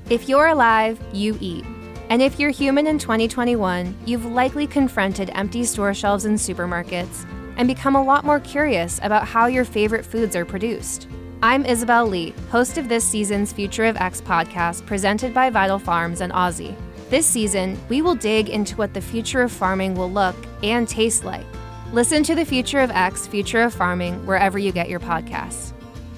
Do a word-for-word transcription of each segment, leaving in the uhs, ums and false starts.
If you're alive, you eat. And if you're human in twenty twenty-one, you've likely confronted empty store shelves in supermarkets and become a lot more curious about how your favorite foods are produced. I'm Isabel Lee, host of this season's Future of X podcast presented by Vital Farms and Aussie. This season, we will dig into what the future of farming will look and taste like. Listen to the Future of X, Future of Farming, wherever you get your podcasts.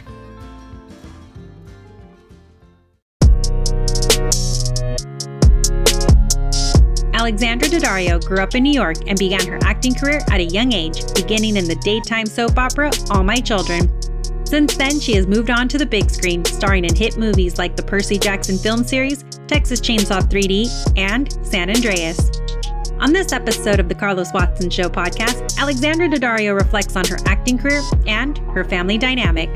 Alexandra Daddario grew up in New York and began her acting career at a young age, beginning in the daytime soap opera All My Children. Since then, she has moved on to the big screen, starring in hit movies like the Percy Jackson film series, Texas Chainsaw three D, and San Andreas. On this episode of the Carlos Watson Show podcast, Alexandra Daddario reflects on her acting career and her family dynamic.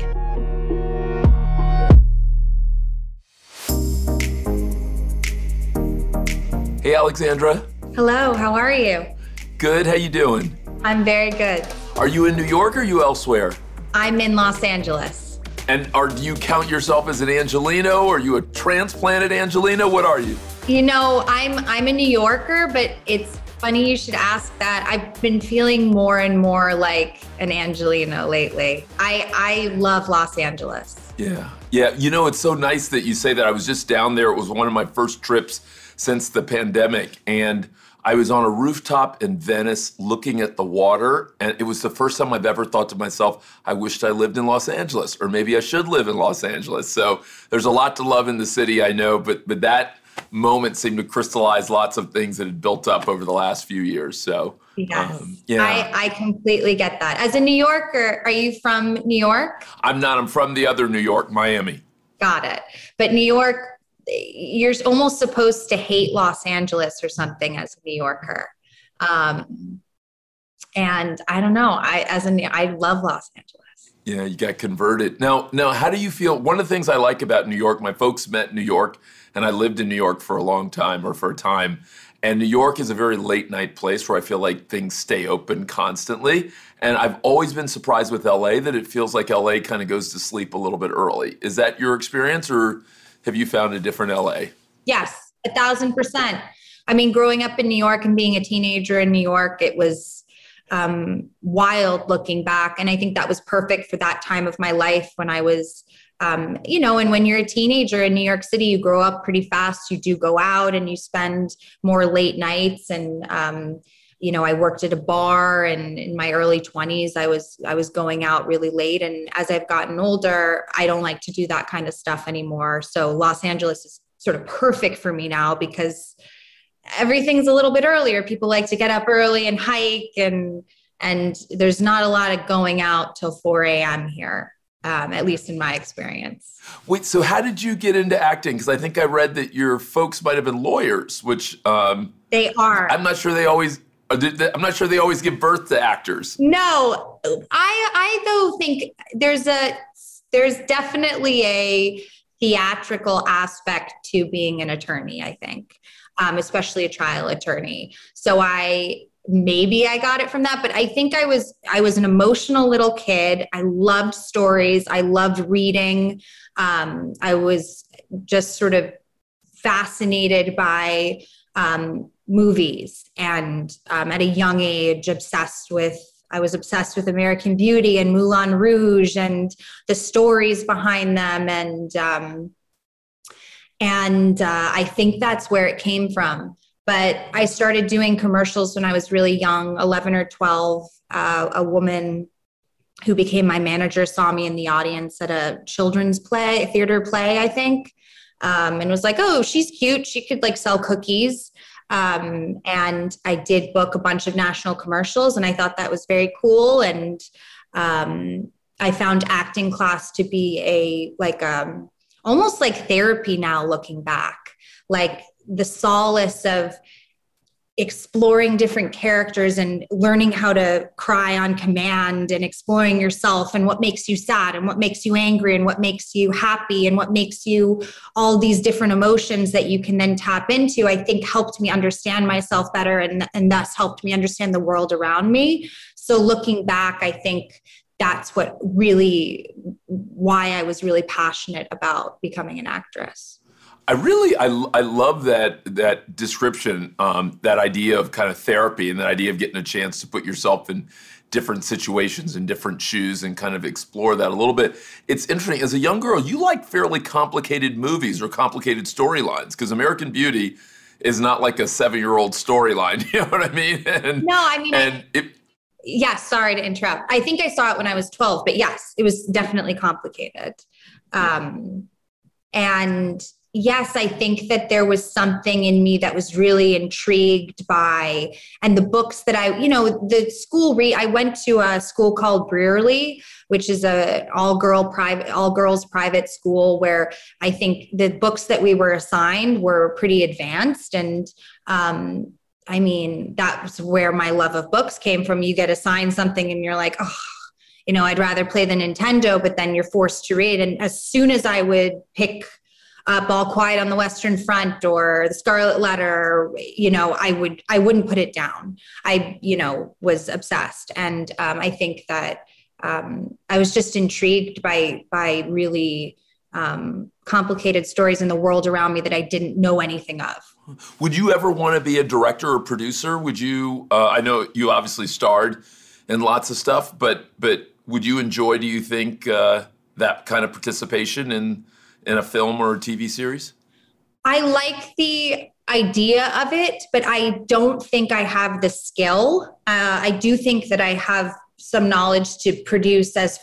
Hey, Alexandra. Hello, how are you? Good, how you doing? I'm very good. Are you in New York or are you elsewhere? I'm in Los Angeles. And are do you count yourself as an Angelino? Are you a transplanted Angelino? What are you? You know, I'm I'm a New Yorker, but it's funny you should ask that. I've been feeling more and more like an Angelino lately. I I love Los Angeles. Yeah, yeah. You know, it's so nice that you say that. I was just down there. It was one of my first trips since the pandemic, and I was on a rooftop in Venice looking at the water, and it was the first time I've ever thought to myself, I wished I lived in Los Angeles, or maybe I should live in Los Angeles. So there's a lot to love in the city, I know, but but that moment seemed to crystallize lots of things that had built up over the last few years. So yes, um, yeah. I, I completely get that. As a New Yorker, are you from New York? I'm not. I'm from the other New York, Miami. Got it. But New York, you're almost supposed to hate Los Angeles or something as a New Yorker. Um, and I don't know, I, as a, I love Los Angeles. Yeah, you got converted. Now, now, how do you feel? One of the things I like about New York, my folks met in New York, and I lived in New York for a long time or for a time. And New York is a very late night place where I feel like things stay open constantly. And I've always been surprised with L A that it feels like L A kind of goes to sleep a little bit early. Is that your experience, or have you found a different L A? Yes, a thousand percent. I mean, growing up in New York and being a teenager in New York, it was um, wild looking back. And I think that was perfect for that time of my life when I was, um, you know, and when you're a teenager in New York City, you grow up pretty fast. You do go out and you spend more late nights. And, um, you know, I worked at a bar, and in my early twenties, I was, I was going out really late. And as I've gotten older, I don't like to do that kind of stuff anymore. So Los Angeles is sort of perfect for me now because everything's a little bit earlier. People like to get up early and hike, and, and there's not a lot of going out till four a.m. here, um, at least in my experience. Wait, so how did you get into acting? Because I think I read that your folks might have been lawyers, which um, they are. I'm not sure they always I'm not sure they always give birth to actors. No, I, I though think there's a, there's definitely a theatrical aspect to being an attorney, I think, um, especially a trial attorney. So I, maybe I got it from that, but I think I was, I was an emotional little kid. I loved stories. I loved reading. Um, I was just sort of fascinated by, um, movies, and um, at a young age, obsessed with, I was obsessed with American Beauty and Moulin Rouge and the stories behind them. And, um, and uh, I think that's where it came from. But I started doing commercials when I was really young, eleven or twelve. Uh, a woman who became my manager saw me in the audience at a children's play, a theater play, I think, um, and was like, oh, she's cute. She could like sell cookies. Um, and I did book a bunch of national commercials, and I thought that was very cool. And um, I found acting class to be a, like, um, almost like therapy now looking back, like the solace of exploring different characters and learning how to cry on command, and exploring yourself and what makes you sad and what makes you angry and what makes you happy and what makes you all these different emotions that you can then tap into, I think helped me understand myself better, and, and thus helped me understand the world around me. So looking back, I think that's what really, why I was really passionate about becoming an actress. I really, I, I love that that description, um, that idea of kind of therapy and that idea of getting a chance to put yourself in different situations and different shoes and kind of explore that a little bit. It's interesting. As a young girl, you like fairly complicated movies or complicated storylines because American Beauty is not like a seven-year-old storyline. You know what I mean? And, no, I mean, and I, it, yes, sorry to interrupt. I think I saw it when I was twelve, but yes, it was definitely complicated. Um, and yes, I think that there was something in me that was really intrigued by, and the books that I, you know, the school re I went to a school called Brearley, which is a all girl private, all girls private school where I think the books that we were assigned were pretty advanced. And, um, I mean, that's where my love of books came from. You get assigned something and you're like, oh, you know, I'd rather play the Nintendo, but then you're forced to read. And as soon as I would pick up All Quiet on the Western Front or The Scarlet Letter, you know, I would, I wouldn't put it down. I, you know, was obsessed. And um, I think that um, I was just intrigued by, by really um, complicated stories in the world around me that I didn't know anything of. Would you ever want to be a director or producer? Would you, uh, I know you obviously starred in lots of stuff, but, but would you enjoy, do you think, uh, that kind of participation in, in a film or a T V series? I like the idea of it, but I don't think I have the skill. Uh, I do think that I have some knowledge to produce as,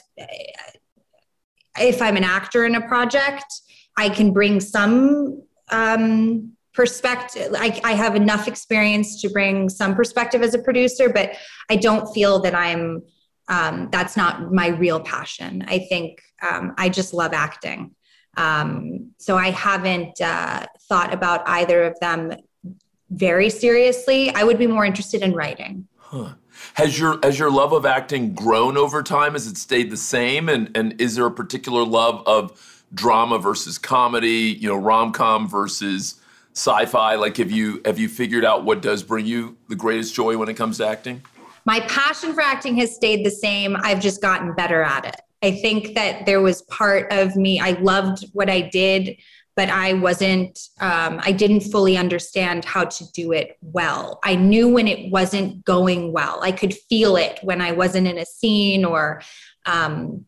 if I'm an actor in a project, I can bring some um, perspective. I, I have enough experience to bring some perspective as a producer, but I don't feel that I'm, um, that's not my real passion. I think um, I just love acting. Um, so I haven't uh, thought about either of them very seriously. I would be more interested in writing. Huh. Has your has your love of acting grown over time? Has it stayed the same? And and is there a particular love of drama versus comedy? You know, rom-com versus sci-fi? Like, have you have you figured out what does bring you the greatest joy when it comes to acting? My passion for acting has stayed the same. I've just gotten better at it. I think that there was part of me, I loved what I did, but I wasn't, um, I didn't fully understand how to do it well. I knew when it wasn't going well. I could feel it when I wasn't in a scene or, um,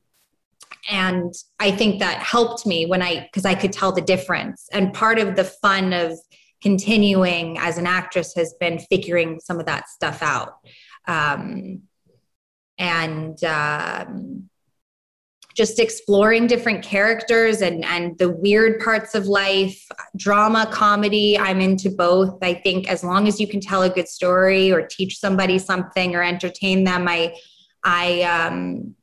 and I think that helped me when I, because I could tell the difference. And part of the fun of continuing as an actress has been figuring some of that stuff out. Um, and, um, just exploring different characters and, and the weird parts of life, drama, comedy, I'm into both. I think as long as you can tell a good story or teach somebody something or entertain them, I, I, um,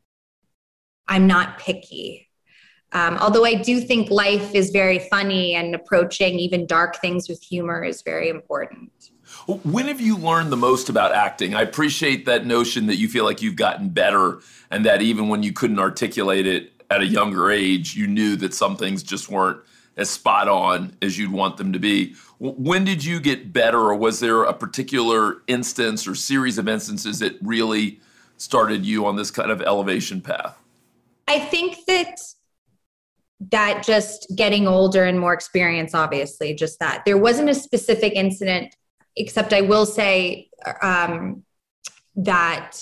I'm not picky. Um, although I do think life is very funny and approaching even dark things with humor is very important. When have you learned the most about acting? I appreciate that notion that you feel like you've gotten better and that even when you couldn't articulate it at a younger age, you knew that some things just weren't as spot on as you'd want them to be. When did you get better, or was there a particular instance or series of instances that really started you on this kind of elevation path? I think that that just getting older and more experience, obviously, just that. There wasn't a specific incident, except I will say um, that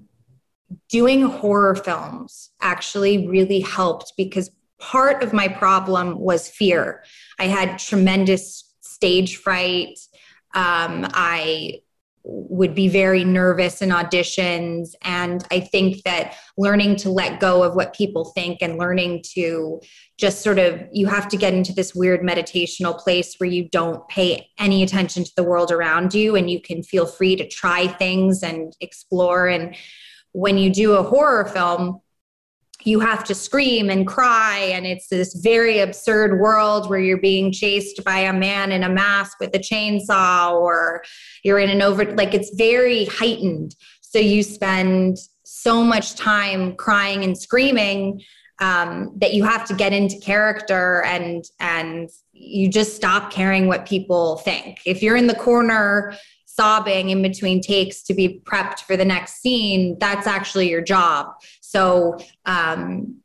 doing horror films actually really helped because part of my problem was fear. I had tremendous stage fright. Um, I would be very nervous in auditions. And I think that learning to let go of what people think and learning to just sort of, you have to get into this weird meditational place where you don't pay any attention to the world around you and you can feel free to try things and explore. And when you do a horror film, you have to scream and cry. And it's this very absurd world where you're being chased by a man in a mask with a chainsaw, or you're in an over, like it's very heightened. So you spend so much time crying and screaming um, that you have to get into character and, and you just stop caring what people think. If you're in the corner sobbing in between takes to be prepped for the next scene, that's actually your job. So um,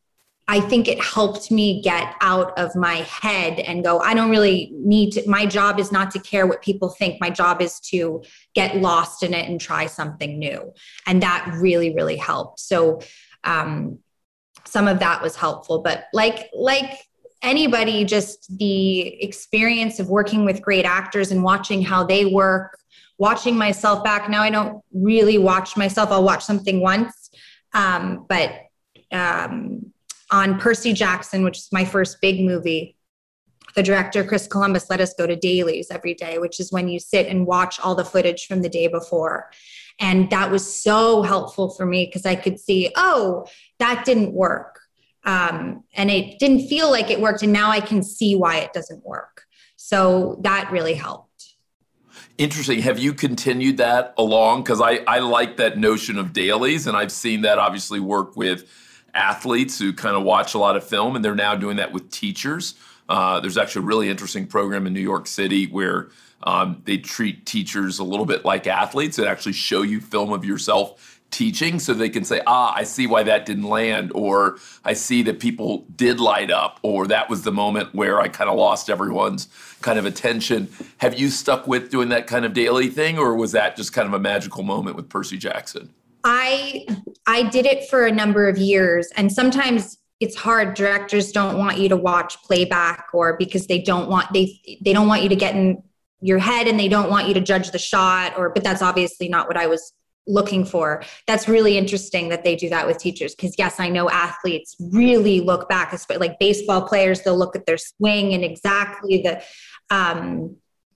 I think it helped me get out of my head and go, I don't really need to, my job is not to care what people think. My job is to get lost in it and try something new. And that really, really helped. So um, some of that was helpful, but like, like anybody, just the experience of working with great actors and watching how they work, watching myself back. Now I don't really watch myself. I'll watch something once. Um, but um, on Percy Jackson, which is my first big movie, the director, Chris Columbus, let us go to dailies every day, which is when you sit and watch all the footage from the day before. And that was so helpful for me because I could see, oh, that didn't work. Um, and it didn't feel like it worked. And now I can see why it doesn't work. So that really helped. Interesting. Have you continued that along? Because I, I like that notion of dailies, and I've seen that obviously work with athletes who kind of watch a lot of film, and they're now doing that with teachers. Uh, there's actually a really interesting program in New York City where um, they treat teachers a little bit like athletes and actually show you film of yourself teaching so they can say, ah, I see why that didn't land, or I see that people did light up, or that was the moment where I kind of lost everyone's kind of attention. Have you stuck with doing that kind of daily thing, or was that just kind of a magical moment with Percy Jackson? I I did it for a number of years, and sometimes it's hard. Directors don't want you to watch playback, or because they don't want they they don't want you to get in your head, and they don't want you to judge the shot, or but that's obviously not what I was looking for. That's really interesting that they do that with teachers, because yes, I know athletes really look back, especially like baseball players, they'll look at their swing and exactly the um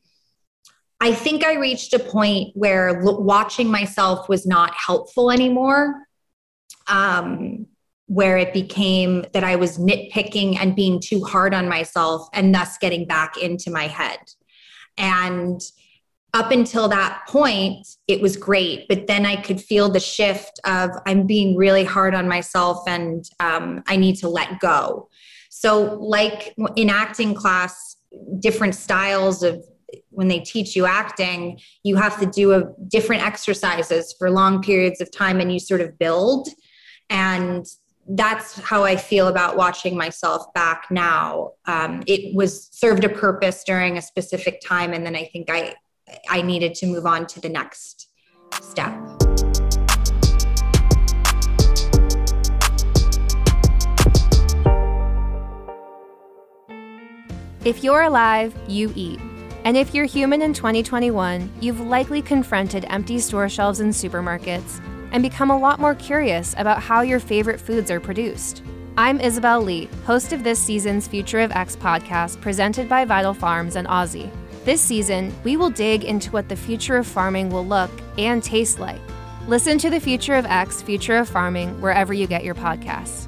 I think I reached a point where lo- watching myself was not helpful anymore, um, where it became that I was nitpicking and being too hard on myself and thus getting back into my head. And up until that point, it was great. But then I could feel the shift of I'm being really hard on myself and um, I need to let go. So like in acting class, different styles of when they teach you acting, you have to do a different exercises for long periods of time and you sort of build. And that's how I feel about watching myself back now. Um, it was served a purpose during a specific time. And then I think I, I needed to move on to the next step. If you're alive, you eat. And if you're human in twenty twenty-one, you've likely confronted empty store shelves in supermarkets and become a lot more curious about how your favorite foods are produced. I'm Isabel Lee, host of this season's Future of X podcast presented by Vital Farms and Aussie. This season, we will dig into what the future of farming will look and taste like. Listen to the Future of X, Future of Farming, wherever you get your podcasts.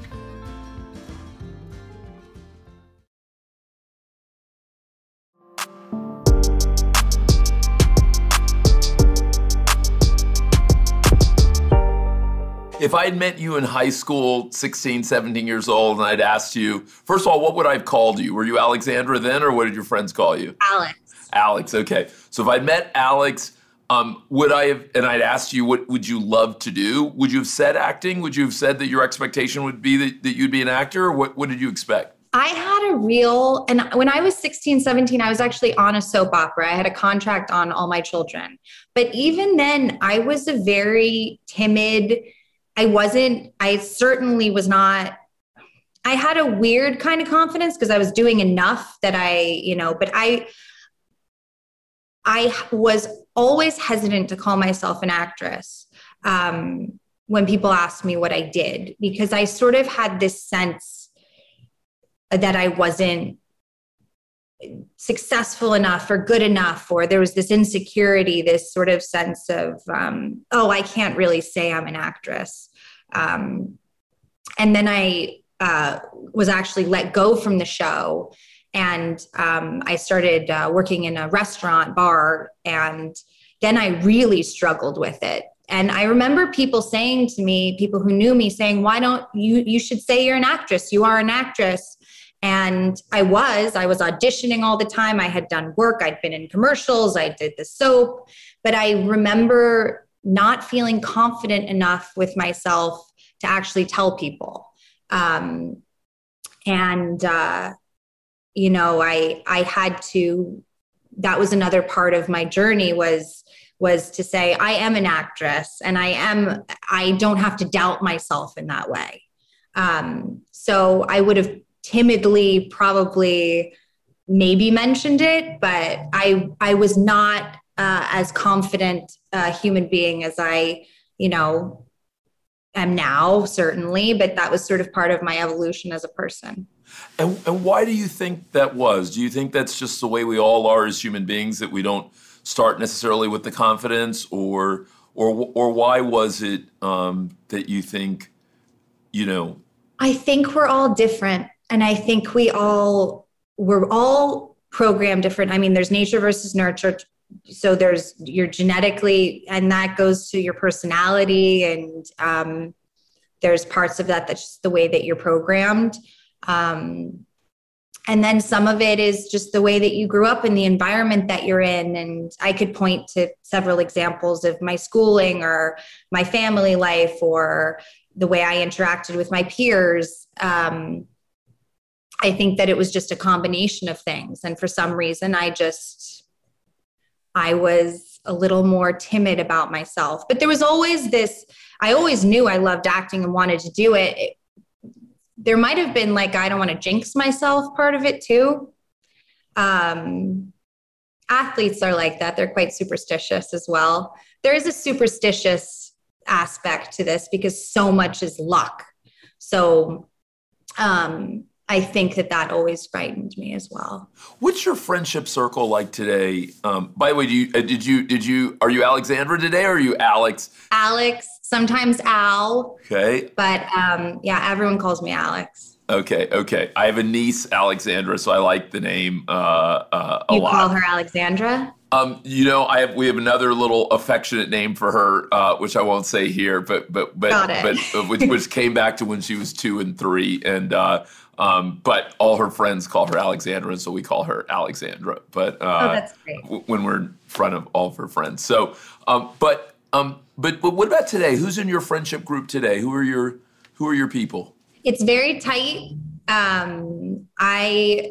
If I had met you in high school, sixteen, seventeen years old, and I'd asked you, first of all, what would I have called you? Were you Alexandra then, or what did your friends call you? Alex. Alex, okay. So if I'd met Alex, um, would I have, and I'd asked you, what would you love to do? Would you have said acting? Would you have said that your expectation would be that, that you'd be an actor, or what, what did you expect? I had a real, and when I was sixteen, seventeen, I was actually on a soap opera. I had a contract on All My Children. But even then, I was a very timid, I wasn't, I certainly was not, I had a weird kind of confidence because I was doing enough that I, you know, but I, I was always hesitant to call myself an actress um, when people asked me what I did, because I sort of had this sense that I wasn't successful enough or good enough, or there was this insecurity, this sort of sense of, um, oh, I can't really say I'm an actress. Um, and then I uh, was actually let go from the show. And um, I started uh, working in a restaurant bar. And then I really struggled with it. And I remember people saying to me, people who knew me saying, why don't you, you should say you're an actress. You are an actress. And I was, I was auditioning all the time. I had done work. I'd been in commercials. I did the soap. But I remember not feeling confident enough with myself to actually tell people. Um, and, uh, you know, I, I had to, that was another part of my journey was, was to say, I am an actress and I am, I don't have to doubt myself in that way. Um, so I would have timidly probably maybe mentioned it, but I, I was not uh, as confident a human being as I, you know, am now, certainly, but that was sort of part of my evolution as a person. And, and why do you think that was? Do you think that's just the way we all are as human beings, that we don't start necessarily with the confidence, or or or why was it um, that you think, you know? I think we're all different, and I think we all we're all programmed different. I mean, there's nature versus nurture. So there's you're genetically, and that goes to your personality, and um, there's parts of that that's just the way that you're programmed. Um, and then some of it is just the way that you grew up in the environment that you're in. And I could point to several examples of my schooling or my family life or the way I interacted with my peers. Um, I think that it was just a combination of things. And for some reason, I just, I was a little more timid about myself. But there was always this, I always knew I loved acting and wanted to do it. it There might have been like, I don't want to jinx myself part of it too. Um, athletes are like that. They're quite superstitious as well. There is a superstitious aspect to this because so much is luck. So um, I think that that always frightened me as well. What's your friendship circle like today? Um, by the way, do you, uh, did you, did you, are you Alexandra today or are you Alex? Alex, sometimes Al. Okay. But um, yeah, everyone calls me Alex. Okay, okay. I have a niece, Alexandra, so I like the name uh, uh, a you lot. You call her Alexandra? Um, you know, I have we have another little affectionate name for her, uh, which I won't say here, but but but Got it. but uh, which which came back to when she was two and three, and uh, um, but all her friends call her Alexandra, and so we call her Alexandra. But uh, oh, that's great. W- when we're in front of all of her friends. So, um, but um, but but what about today? Who's in your friendship group today? Who are your who are your people? It's very tight. Um, I,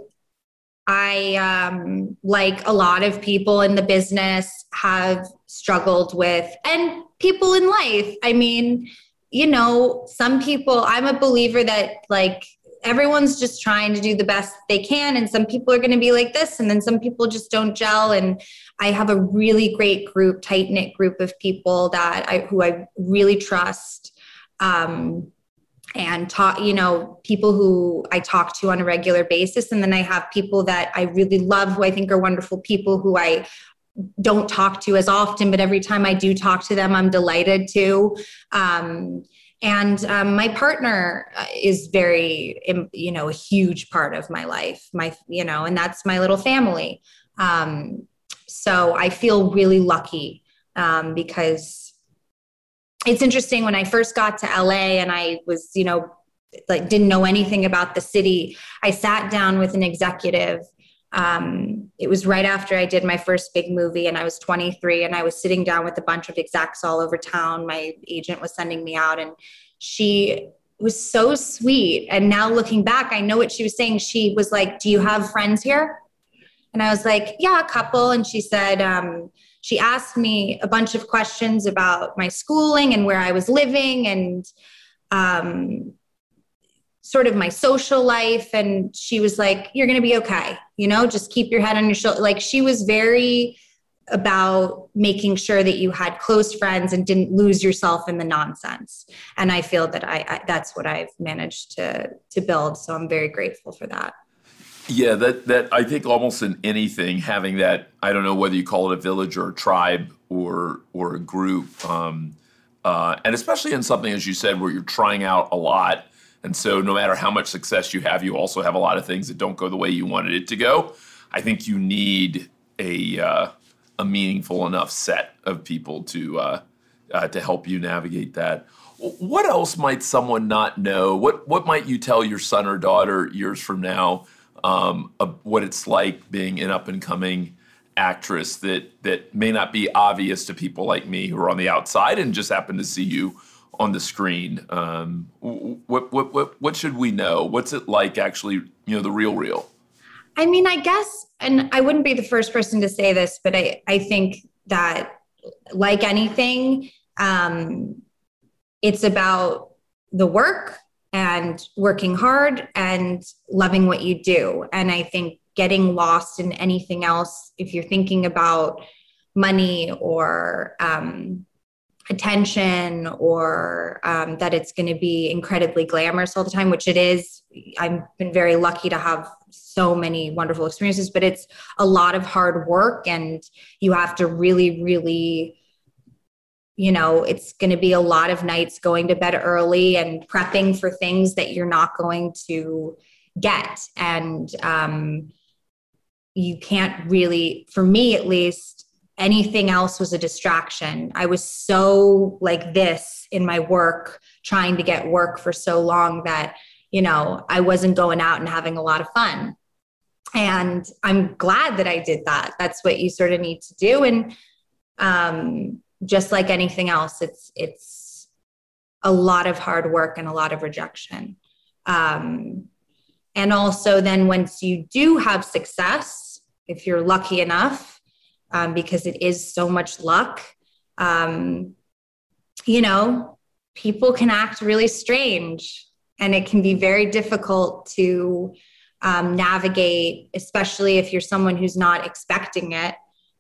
I, um, like a lot of people in the business have struggled with, and people in life. I mean, you know, some people, I'm a believer that like everyone's just trying to do the best they can. And some people are going to be like this, and then some people just don't gel. And I have a really great group, tight knit group of people that I, who I really trust. Um, and talk, you know, people who I talk to on a regular basis. And then I have people that I really love, who I think are wonderful people, who I don't talk to as often, but every time I do talk to them, I'm delighted to. Um, and um, my partner is very, you know, a huge part of my life, my, you know, and that's my little family. Um, so I feel really lucky um, because it's interesting. When I first got to L A and I was, you know, like didn't know anything about the city, I sat down with an executive. Um, it was right after I did my first big movie, and I was twenty-three, and I was sitting down with a bunch of execs all over town. My agent was sending me out, and she was so sweet. And now looking back, I know what she was saying. She was like, "Do you have friends here?" And I was like, "Yeah, a couple." And she said, um, she asked me a bunch of questions about my schooling and where I was living and um, sort of my social life. And she was like, "You're going to be okay. You know, just keep your head on your shoulder." Like, she was very about making sure that you had close friends and didn't lose yourself in the nonsense. And I feel that I, I that's what I've managed to, to build. So I'm very grateful for that. Yeah, that that I think almost in anything, having that, I don't know whether you call it a village or a tribe or or a group, um, uh, and especially in something, as you said, where you're trying out a lot, and so no matter how much success you have, you also have a lot of things that don't go the way you wanted it to go. I think you need a uh, a meaningful enough set of people to uh, uh, to help you navigate that. What else might someone not know? What what might you tell your son or daughter years from now? Um, of what it's like being an up-and-coming actress that that may not be obvious to people like me who are on the outside and just happen to see you on the screen. Um, what, what, what, what should we know? What's it like actually, you know, the real, real? I mean, I guess, and I wouldn't be the first person to say this, but I, I think that like anything, um, it's about the work and working hard and loving what you do. And I think getting lost in anything else, if you're thinking about money or um, attention or um, that it's going to be incredibly glamorous all the time, which it is. I've been very lucky to have so many wonderful experiences, but it's a lot of hard work and you have to really, really, you know, it's going to be a lot of nights going to bed early and prepping for things that you're not going to get. And um, you can't really, for me at least, anything else was a distraction. I was so like this in my work, trying to get work for so long that, you know, I wasn't going out and having a lot of fun. And I'm glad that I did that. That's what you sort of need to do. And um, just like anything else, it's, it's a lot of hard work and a lot of rejection. Um, and also then once you do have success, if you're lucky enough, Um, because it is so much luck, um, you know, people can act really strange and it can be very difficult to um, navigate, especially if you're someone who's not expecting it,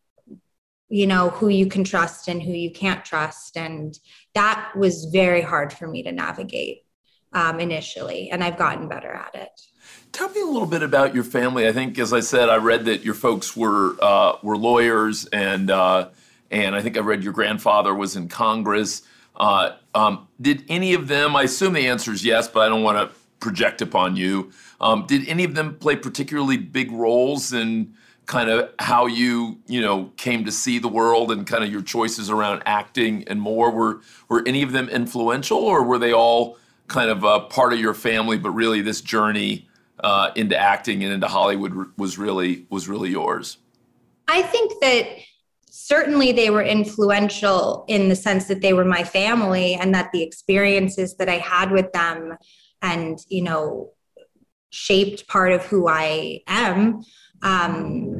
you know, who you can trust and who you can't trust. And that was very hard for me to navigate um, initially, and I've gotten better at it. Tell me a little bit about your family. I think, as I said, I read that your folks were uh, were lawyers, and uh, and I think I read your grandfather was in Congress. Uh, um, did any of them? I assume the answer is yes, but I don't want to project upon you. Um, did any of them play particularly big roles in kind of how you you know came to see the world and kind of your choices around acting and more? Were were any of them influential, or were they all kind of a part of your family, but really this journey Uh, into acting and into Hollywood was really was really yours? I think that certainly they were influential in the sense that they were my family and that the experiences that I had with them and, you know, shaped part of who I am. Um,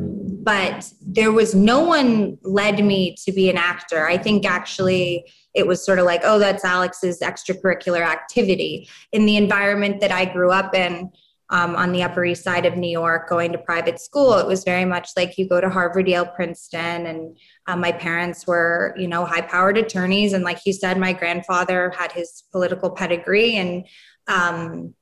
but there was no one led me to be an actor. I think actually it was sort of like, oh, that's Alex's extracurricular activity. In the environment that I grew up in, Um, on the Upper East Side of New York, going to private school, it was very much like you go to Harvard, Yale, Princeton. And um, my parents were, you know, high-powered attorneys. And like you said, my grandfather had his political pedigree. And um,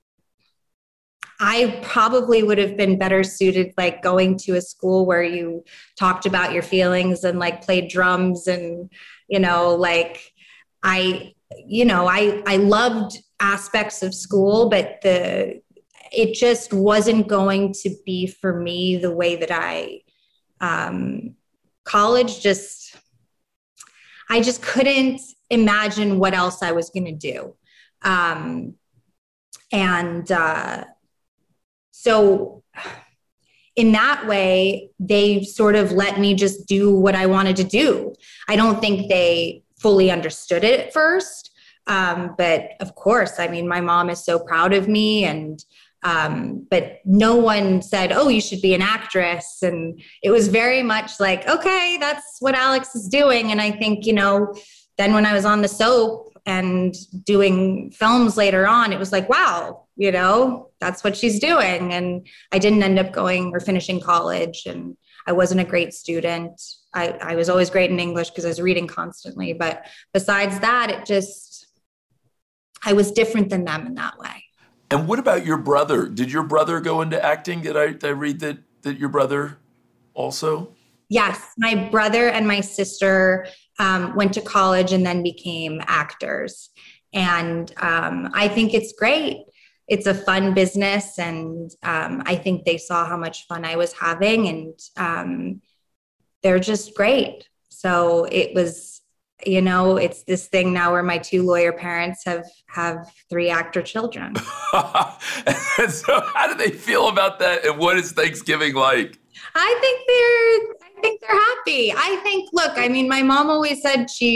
I probably would have been better suited, like going to a school where you talked about your feelings and like played drums and, you know, like I, you know, I, I loved aspects of school, but the it just wasn't going to be for me the way that I, um, college just, I just couldn't imagine what else I was going to do. Um, and uh, so in that way, they sort of let me just do what I wanted to do. I don't think they fully understood it at first. Um, but of course, I mean, my mom is so proud of me, and Um, but no one said, oh, you should be an actress. And it was very much like, okay, that's what Alex is doing. And I think, you know, then when I was on the soap and doing films later on, it was like, wow, you know, that's what she's doing. And I didn't end up going or finishing college, and I wasn't a great student. I, I was always great in English because I was reading constantly. But besides that, it just, I was different than them in that way. And what about your brother? Did your brother go into acting? Did I, did I read that, that your brother also? Yes, my brother and my sister um, went to college and then became actors. And um, I think it's great. It's a fun business. And um, I think they saw how much fun I was having, and um, they're just great. So it was, you know, it's this thing now where my two lawyer parents have, have three actor children. And so how do they feel about that? And what is Thanksgiving like? I think they're, I think they're happy. I think, look, I mean, my mom always said she,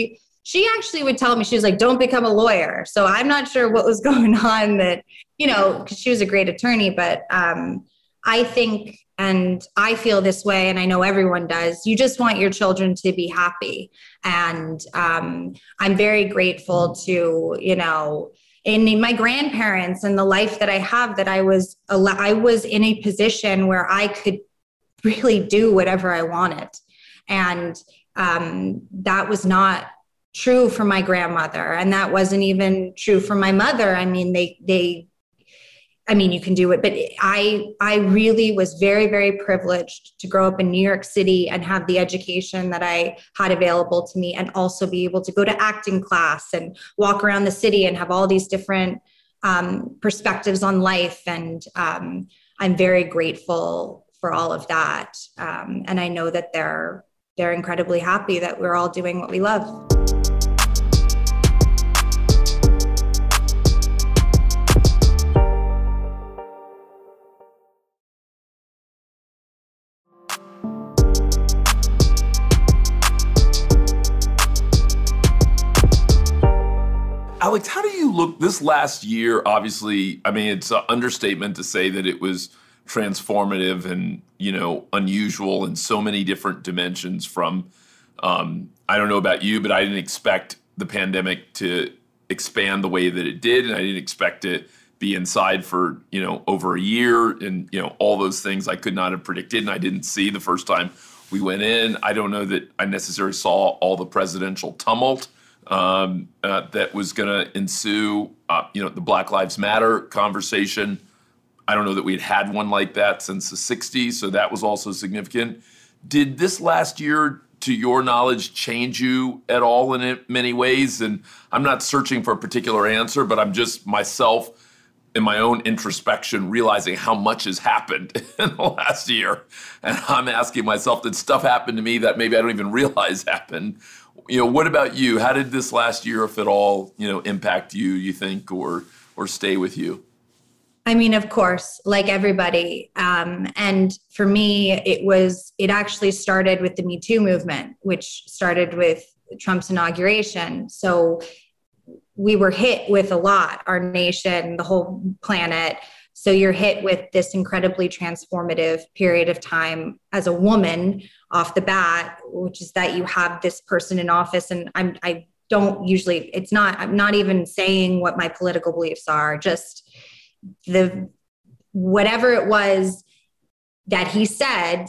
she actually would tell me, she was like, don't become a lawyer. So I'm not sure what was going on that, you know, because she was a great attorney, but um, I think, and I feel this way, and I know everyone does, you just want your children to be happy. And um, I'm very grateful to, you know, in my grandparents and the life that I have, that I was, I was in a position where I could really do whatever I wanted. And um, that was not true for my grandmother. And that wasn't even true for my mother. I mean, they, they, I mean, you can do it, but I, I really was very, very privileged to grow up in New York City and have the education that I had available to me, and also be able to go to acting class and walk around the city and have all these different um, perspectives on life. And um, I'm very grateful for all of that. Um, and I know that they're, they're incredibly happy that we're all doing what we love. Alex, how do you look this last year? Obviously, I mean, it's an understatement to say that it was transformative and, you know, unusual in so many different dimensions. From, um, I don't know about you, but I didn't expect the pandemic to expand the way that it did. And I didn't expect to be inside for, you know, over a year, and, you know, all those things I could not have predicted. And I didn't see the first time we went in. I don't know that I necessarily saw all the presidential tumult Um, uh, that was going to ensue, uh, you know, the Black Lives Matter conversation. I don't know that we had had one like that since the sixties, so that was also significant. Did this last year, to your knowledge, change you at all in it, many ways? And I'm not searching for a particular answer, but I'm just myself, in my own introspection, realizing how much has happened in the last year. And I'm asking myself, did stuff happen to me that maybe I don't even realize happened? You know, what about you? How did this last year, if at all, you know, impact you, you think, or or stay with you? I mean, of course, like everybody. Um, and for me, it was, it actually started with the Me Too movement, which started with Trump's inauguration. So we were hit with a lot, our nation, the whole planet. So you're hit with this incredibly transformative period of time as a woman off the bat, which is that you have this person in office. And I'm, I don't usually, it's not, I'm not even saying what my political beliefs are, just the, whatever it was that he said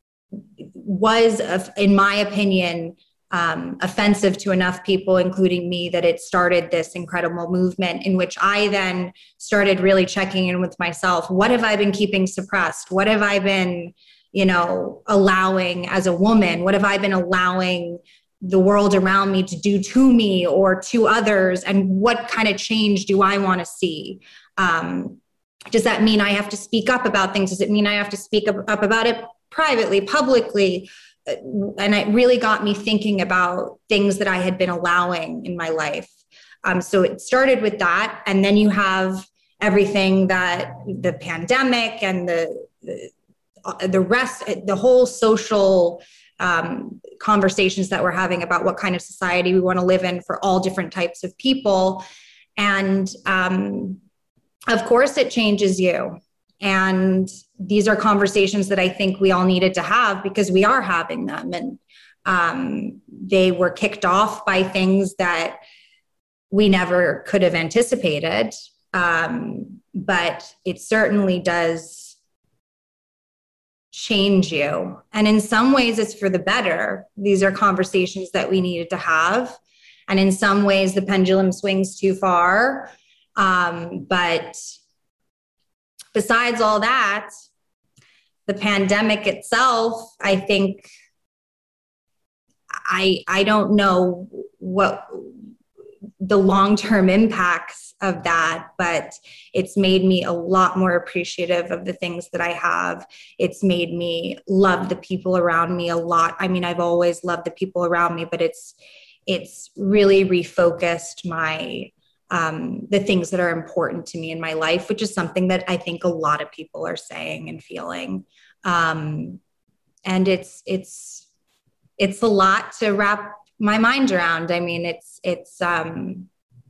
was, in my opinion, Um, offensive to enough people, including me, that it started this incredible movement in which I then started really checking in with myself. What have I been keeping suppressed? What have I been, you know, allowing as a woman? What have I been allowing the world around me to do to me or to others? And what kind of change do I want to see? Um, does that mean I have to speak up about things? Does it mean I have to speak up, up about it privately, publicly? And it really got me thinking about things that I had been allowing in my life. Um, so it started with that. And then you have everything that the pandemic and the, the, the rest, the whole social um, conversations that we're having about what kind of society we want to live in for all different types of people. And um, of course it changes you. And these are conversations that I think we all needed to have, because we are having them. And um, they were kicked off by things that we never could have anticipated. Um, but it certainly does change you. And in some ways, it's for the better. These are conversations that we needed to have. And in some ways, the pendulum swings too far. Um, but besides all that, the pandemic itself, I think, I I don't know what the long-term impacts of that, but it's made me a lot more appreciative of the things that I have. It's made me love the people around me a lot. I mean, I've always loved the people around me, but it's it's really refocused my Um, the things that are important to me in my life, which is something that I think a lot of people are saying and feeling. Um, and it's, it's, it's a lot to wrap my mind around. I mean, it's, it's, um,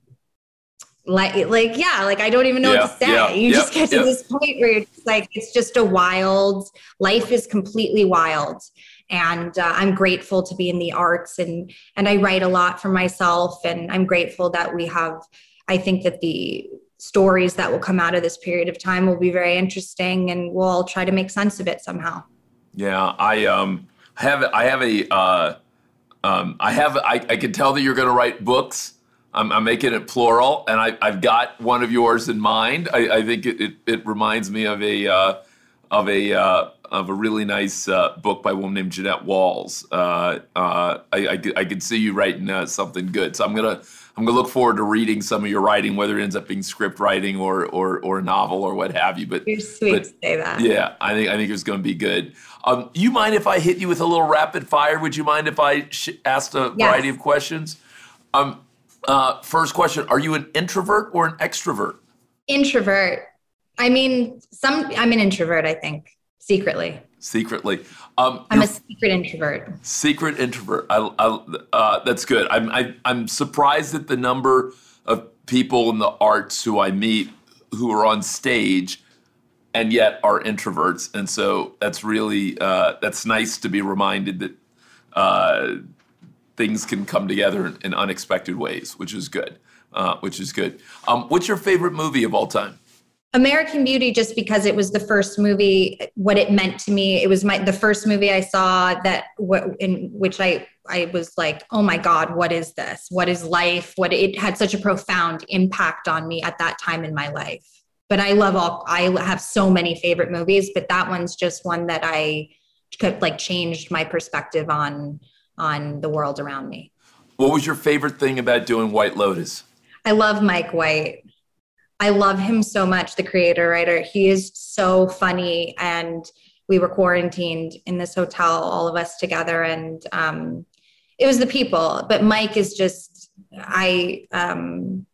like, like, yeah, like, I don't even know yeah, what to say. Yeah, you yeah, just get to yeah. this point where it's like, it's just a wild, life is completely wild. And uh, I'm grateful to be in the arts, and, and I write a lot for myself. And I'm grateful that we have, I think that the stories that will come out of this period of time will be very interesting, and we'll all try to make sense of it somehow. Yeah, I um have I have a uh, um I have I, I can tell that you're going to write books. I'm, I'm making it plural, and I, I've got one of yours in mind. I, I think it, it, it reminds me of a uh, of a uh, of a really nice uh, book by a woman named Jeanette Walls. Uh, uh, I, I, I could see you writing uh, something good, so I'm gonna I'm gonna look forward to reading some of your writing, whether it ends up being script writing or or, or a novel or what have you. But you're sweet but, to say that. Yeah, I think I think it's going to be good. Um, you mind if I hit you with a little rapid fire? Would you mind if I sh- asked a Yes. variety of questions? Um. Uh, first question, are you an introvert or an extrovert? Introvert. I mean, some, I'm an introvert, I think, secretly. Secretly. Um, I'm a secret introvert. Secret introvert. I, I, uh, that's good. I'm, I, I'm surprised at the number of people in the arts who I meet who are on stage and yet are introverts. And so that's really, uh, that's nice to be reminded that uh, things can come together in, in unexpected ways, which is good, uh, which is good. Um, what's your favorite movie of all time? American Beauty, just because it was the first movie, what it meant to me. It was my the first movie I saw that w- in which I, I was like, oh my God, what is this? What is life? What it had such a profound impact on me at that time in my life. But I love all, I have so many favorite movies, but that one's just one that I could like changed my perspective on on the world around me. What was your favorite thing about doing White Lotus? I love Mike White. I love him so much, the creator, writer. He is so funny. And we were quarantined in this hotel, all of us together. And um, it was the people. But Mike is just, I, um,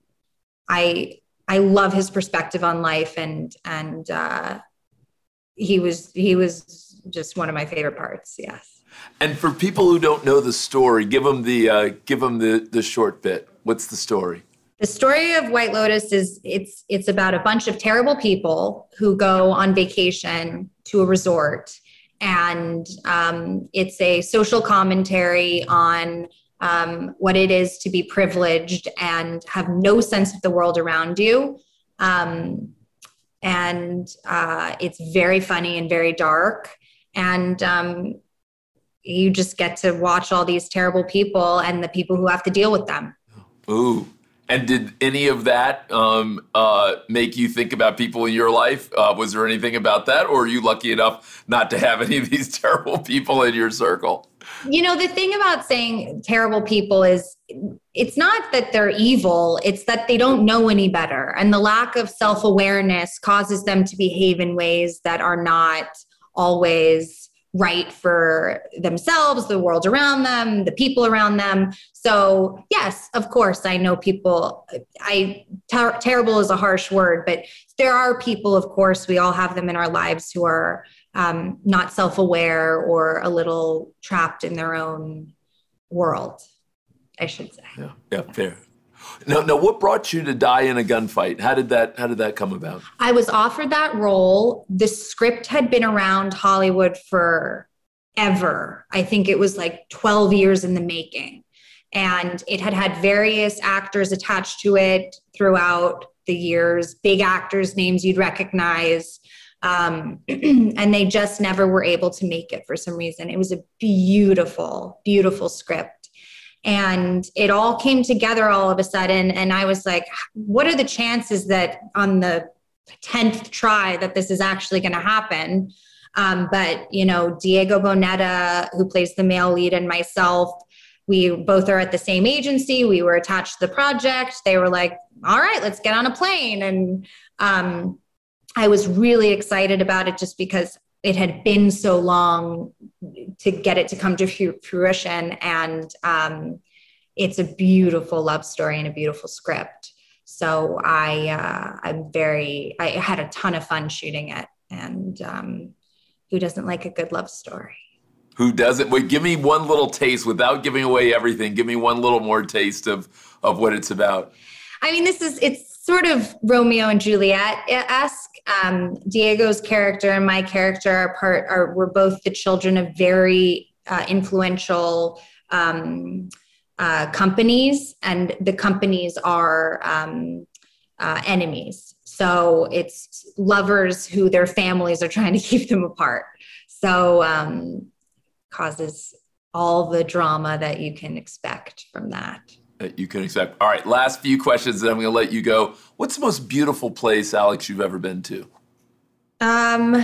I, I love his perspective on life. And, and uh, he was, he was just one of my favorite parts. Yes. And for people who don't know the story, give them the uh, give them the the short bit. What's the story? The story of White Lotus is it's it's about a bunch of terrible people who go on vacation to a resort, and um, it's a social commentary on um, what it is to be privileged and have no sense of the world around you. Um, and uh, it's very funny and very dark, and um, you just get to watch all these terrible people and the people who have to deal with them. Ooh. And did any of that um, uh, make you think about people in your life? Uh, was there anything about that? Or are you lucky enough not to have any of these terrible people in your circle? You know, the thing about saying terrible people is it's not that they're evil, it's that they don't know any better. And the lack of self-awareness causes them to behave in ways that are not always right for themselves, the world around them, the people around them. So yes, of course, I know people, I ter- terrible is a harsh word, but there are people, of course, we all have them in our lives who are um, not self-aware or a little trapped in their own world, I should say. Yeah, yeah, fair. Now, now, what brought you to die in a gunfight? How did that How did that come about? I was offered that role. The script had been around Hollywood for ever. I think it was like twelve years in the making. And it had had various actors attached to it throughout the years, big actors, names you'd recognize. Um, and they just never were able to make it for some reason. It was a beautiful, beautiful script. And it all came together all of a sudden. And I was like, what are the chances that on the tenth try that this is actually going to happen? Um, but, you know, Diego Boneta, who plays the male lead, and myself, we both are at the same agency. We were attached to the project. They were like, all right, let's get on a plane. And um, I was really excited about it just because it had been so long to get it to come to fruition. And um, it's a beautiful love story and a beautiful script. So I, uh, I'm very, I had a ton of fun shooting it. And um, who doesn't like a good love story? Who doesn't? Wait, give me one little taste without giving away everything. Give me one little more taste of, of what it's about. I mean, this is, it's sort of Romeo and Juliet-esque. Um, Diego's character and my character are part, are, we're both the children of very uh, influential um, uh, companies, and the companies are um, uh, enemies. So it's lovers who their families are trying to keep them apart. So um, causes all the drama that you can expect from that. That you can expect. All right, last few questions, and I'm going to let you go. What's the most beautiful place, Alex, you've ever been to? Um,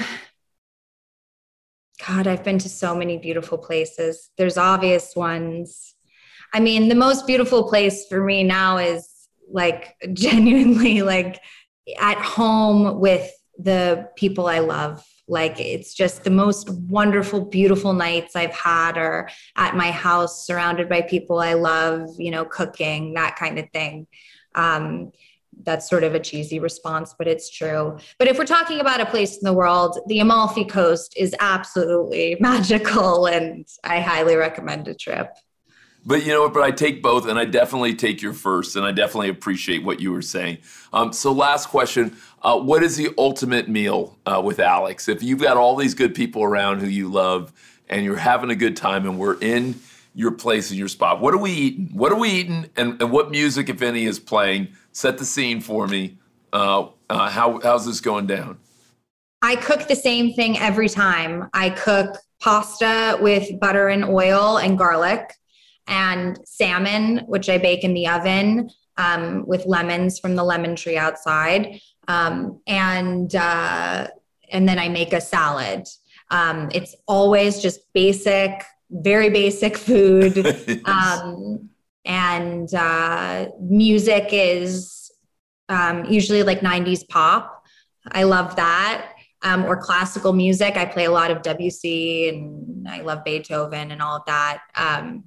God, I've been to so many beautiful places. There's obvious ones. I mean, the most beautiful place for me now is like genuinely like at home with the people I love. Like, it's just the most wonderful, beautiful nights I've had are at my house, surrounded by people I love, you know, cooking, that kind of thing. Um, that's sort of a cheesy response, but it's true. But if we're talking about a place in the world, the Amalfi Coast is absolutely magical, and I highly recommend a trip. But you know what, but I take both, and I definitely take your first, and I definitely appreciate what you were saying. Um, so last question, uh, what is the ultimate meal uh, with Alex? If you've got all these good people around who you love, and you're having a good time, and we're in your place and your spot, what are we eating? What are we eating, and, and what music, if any, is playing? Set the scene for me. Uh, uh, how how's this going down? I cook the same thing every time. I cook pasta with butter and oil and garlic, and salmon, which I bake in the oven um, with lemons from the lemon tree outside. Um, and, uh, and then I make a salad. Um, it's always just basic, very basic food. Yes. Um, and uh, music is um, usually like nineties pop. I love that. Um, or classical music. I play a lot of Debussy, and I love Beethoven and all of that. Um,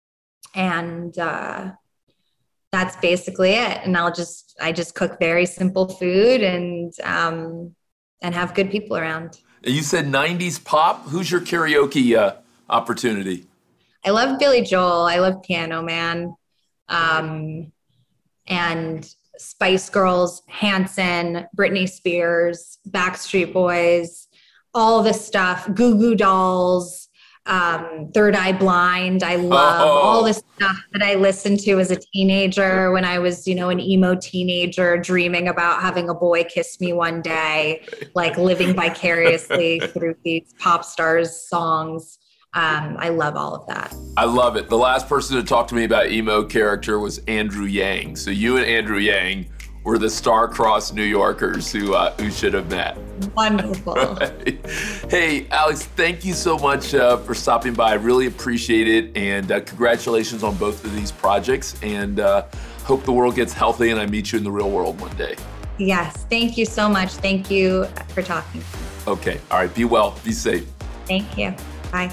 And uh, that's basically it. And I'll just, I just cook very simple food and um, and have good people around. You said nineties pop. Who's your karaoke uh, opportunity? I love Billy Joel. I love Piano Man. Um, and Spice Girls, Hanson, Britney Spears, Backstreet Boys, all the stuff, Goo Goo Dolls. Um, Third Eye Blind. I love oh. all the stuff that I listened to as a teenager when I was, you know, an emo teenager dreaming about having a boy kiss me one day, like living vicariously through these pop stars' songs. Um, I love all of that. I love it. The last person to talk to me about emo character was Andrew Yang. So you and Andrew Yang were the star-crossed New Yorkers who uh, who should have met. Wonderful. Right. Hey, Alex, thank you so much uh, for stopping by. I really appreciate it, and uh, congratulations on both of these projects, and uh, hope the world gets healthy and I meet you in the real world one day. Yes, thank you so much. Thank you for talking. Okay, all right, be well, be safe. Thank you. Bye.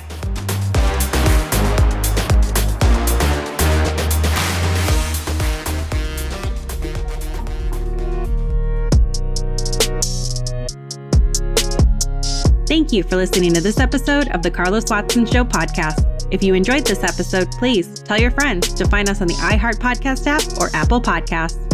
Thank you for listening to this episode of the Carlos Watson Show podcast. If you enjoyed this episode, please tell your friends to find us on the iHeart Podcast app or Apple Podcasts.